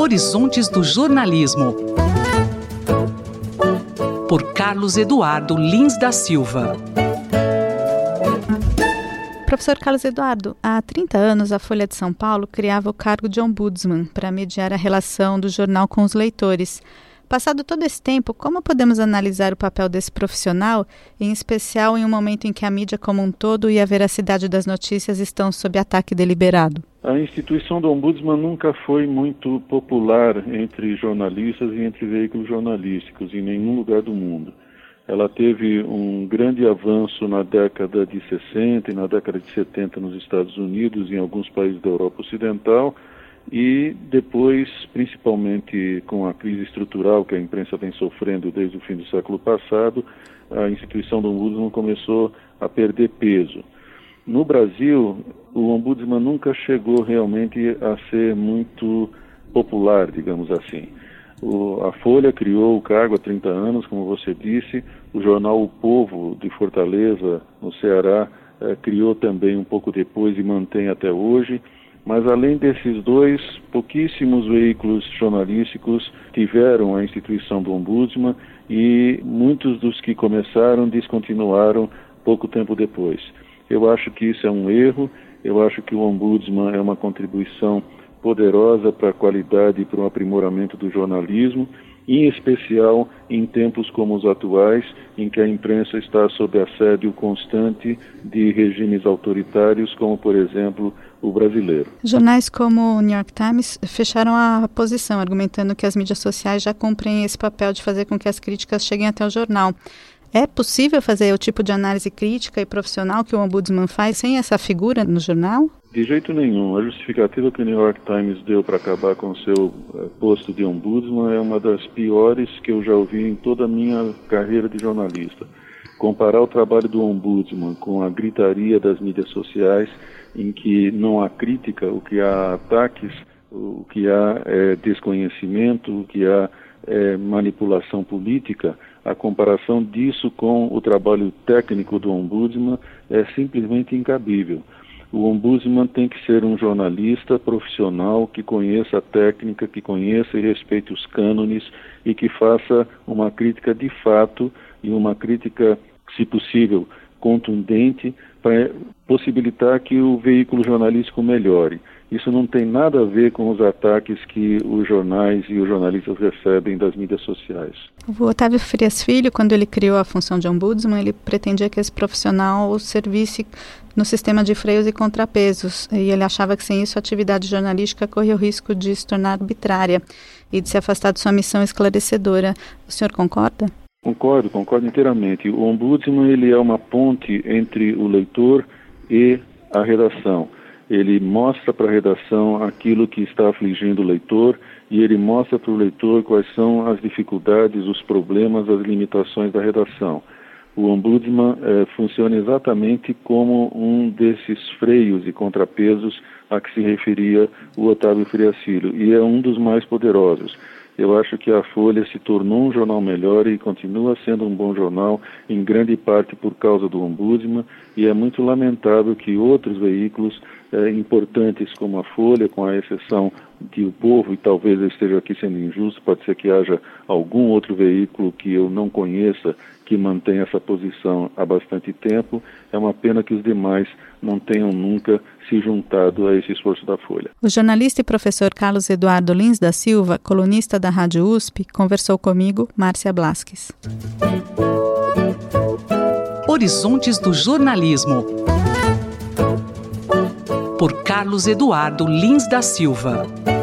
Horizontes do Jornalismo, por Carlos Eduardo Lins da Silva. Professor Carlos Eduardo, há 30 anos a Folha de São Paulo criava o cargo de ombudsman para mediar a relação do jornal com os leitores. Passado todo esse tempo, como podemos analisar o papel desse profissional, em especial em um momento em que a mídia como um todo e a veracidade das notícias estão sob ataque deliberado? A instituição do ombudsman nunca foi muito popular entre jornalistas e entre veículos jornalísticos em nenhum lugar do mundo. Ela teve um grande avanço na década de 60 e na década de 70 nos Estados Unidos e em alguns países da Europa Ocidental, e depois, principalmente com a crise estrutural que a imprensa vem sofrendo desde o fim do século passado, a instituição do ombudsman começou a perder peso. No Brasil, o ombudsman nunca chegou realmente a ser muito popular, digamos assim. A Folha criou o cargo há 30 anos, como você disse. O jornal O Povo, de Fortaleza, no Ceará, criou também um pouco depois e mantém até hoje. Mas além desses dois, pouquíssimos veículos jornalísticos tiveram a instituição do ombudsman e muitos dos que começaram descontinuaram pouco tempo depois. Eu acho que isso é um erro. Eu acho que o ombudsman é uma contribuição poderosa para a qualidade e para o aprimoramento do jornalismo, em especial em tempos como os atuais, em que a imprensa está sob assédio constante de regimes autoritários, como, por exemplo, o brasileiro. Jornais como o New York Times fecharam a posição, argumentando que as mídias sociais já cumprem esse papel de fazer com que as críticas cheguem até o jornal. É possível fazer o tipo de análise crítica e profissional que o ombudsman faz sem essa figura no jornal? De jeito nenhum. A justificativa que o New York Times deu para acabar com o seu posto de ombudsman é uma das piores que eu já ouvi em toda a minha carreira de jornalista. Comparar o trabalho do ombudsman com a gritaria das mídias sociais, em que não há crítica, o que há ataques, o que há é desconhecimento, o que há é manipulação política, a comparação disso com o trabalho técnico do ombudsman é simplesmente incabível. O ombudsman tem que ser um jornalista profissional que conheça a técnica, que conheça e respeite os cânones e que faça uma crítica de fato e uma crítica, se possível, contundente para possibilitar que o veículo jornalístico melhore. Isso não tem nada a ver com os ataques que os jornais e os jornalistas recebem das mídias sociais. O Otávio Frias Filho, quando ele criou a função de ombudsman, ele pretendia que esse profissional servisse no sistema de freios e contrapesos, e ele achava que sem isso a atividade jornalística corria o risco de se tornar arbitrária e de se afastar de sua missão esclarecedora. O senhor concorda? Concordo inteiramente. O ombudsman ele é uma ponte entre o leitor e a redação. Ele mostra para a redação aquilo que está afligindo o leitor e ele mostra para o leitor quais são as dificuldades, os problemas, as limitações da redação. O ombudsman funciona exatamente como um desses freios e contrapesos a que se referia o Otávio Frias Filho, e é um dos mais poderosos. Eu acho que a Folha se tornou um jornal melhor e continua sendo um bom jornal, em grande parte por causa do ombudsman, e é muito lamentável que outros veículos importantes como a Folha, com a exceção de O Povo, e talvez eu esteja aqui sendo injusto, pode ser que haja algum outro veículo que eu não conheça que mantenha essa posição há bastante tempo. É uma pena que os demais não tenham nunca se juntado a esse esforço da Folha. O jornalista e professor Carlos Eduardo Lins da Silva, colunista da Rádio USP, conversou comigo, Márcia Blasques. Horizontes do Jornalismo, por Carlos Eduardo Lins da Silva.